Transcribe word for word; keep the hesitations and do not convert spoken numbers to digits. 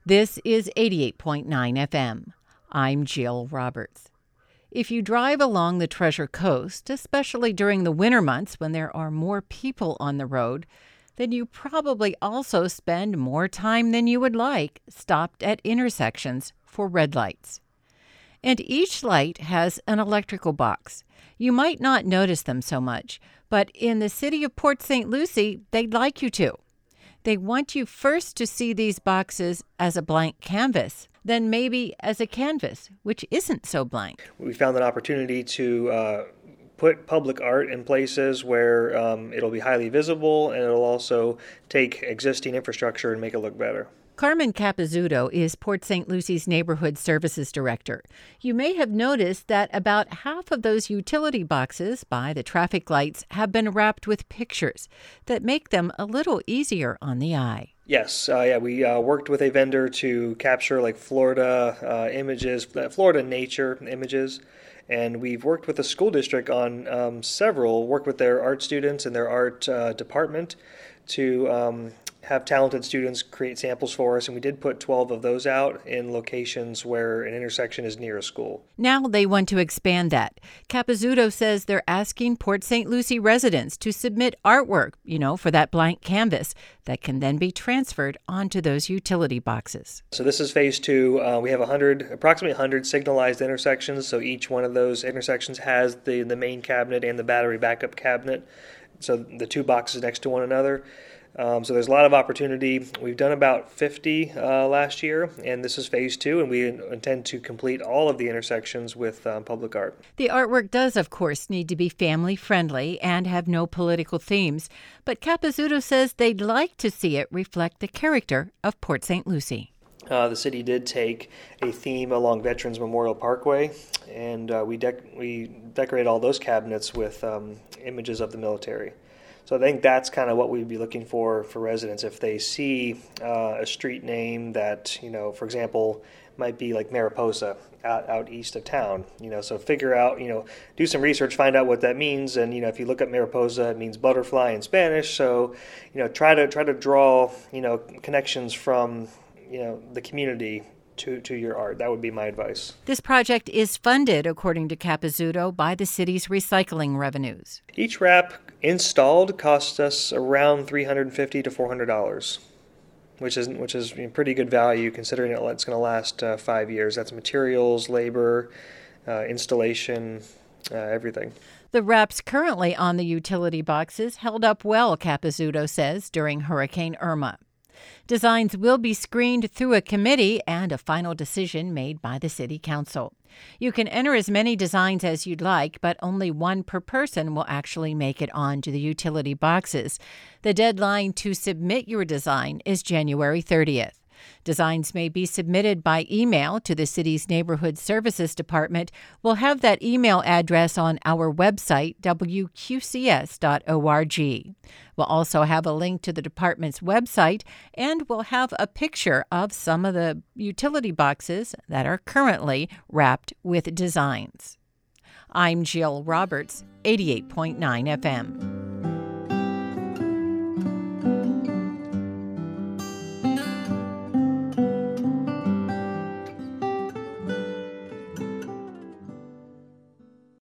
This is eighty-eight point nine F M. I'm Jill Roberts. If you drive along the Treasure Coast, especially during the winter months when there are more people on the road, then you probably also spend more time than you would like stopped at intersections for red lights. And each light has an electrical box. You might not notice them so much, but in the city of Port Saint Lucie, they'd like you to. They want you first to see these boxes as a blank canvas, then maybe as a canvas, which isn't so blank. We found an opportunity to uh, put public art in places where um, it'll be highly visible, and it'll also take existing infrastructure and make it look better. Carmen Capizzuto is Port Saint Lucie's Neighborhood Services Director. You may have noticed that about half of those utility boxes by the traffic lights have been wrapped with pictures that make them a little easier on the eye. Yes, uh, yeah, we uh, worked with a vendor to capture like Florida uh, images, Florida nature images, and we've worked with the school district on um, several, worked with their art students and their art uh, department to um, have talented students create samples for us, and we did put twelve of those out in locations where an intersection is near a school. Now they want to expand that. Capizzuto says they're asking Port Saint Lucie residents to submit artwork, you know, for that blank canvas that can then be transferred onto those utility boxes. So this is phase two. Uh, we have one hundred, approximately one hundred signalized intersections, so each one of those intersections has the, the main cabinet and the battery backup cabinet, so the two boxes next to one another. Um, so there's a lot of opportunity. We've done about fifty uh, last year, and this is phase two, and we intend to complete all of the intersections with um, public art. The artwork does, of course, need to be family-friendly and have no political themes, but Capizzuto says they'd like to see it reflect the character of Port Saint Lucie. Uh, the city did take a theme along Veterans Memorial Parkway, and uh, we, dec- we decorated all those cabinets with um, images of the military. So I think that's kind of what we'd be looking for for residents. If they see uh, a street name that, you know, for example, might be like Mariposa out, out east of town, you know, so figure out, you know, do some research, find out what that means. And, you know, if you look up Mariposa, it means butterfly in Spanish. So, you know, try to try to draw, you know, connections from, you know, the community to, to your art. That would be my advice. This project is funded, according to Capizzuto, by the city's recycling revenues. Each wrap installed costs us around three hundred fifty dollars to four hundred dollars, which is which is pretty good value considering it's going to last uh, five years. That's materials, labor, uh, installation, uh, everything. The wraps currently on the utility boxes held up well, Capizzuto says, during Hurricane Irma. Designs will be screened through a committee and a final decision made by the City Council. You can enter as many designs as you'd like, but only one per person will actually make it onto the utility boxes. The deadline to submit your design is January thirtieth. Designs may be submitted by email to the city's Neighborhood Services Department. We'll have that email address on our website, w q c s dot org. We'll also have a link to the department's website, and we'll have a picture of some of the utility boxes that are currently wrapped with designs. I'm Jill Roberts, eighty-eight point nine F M.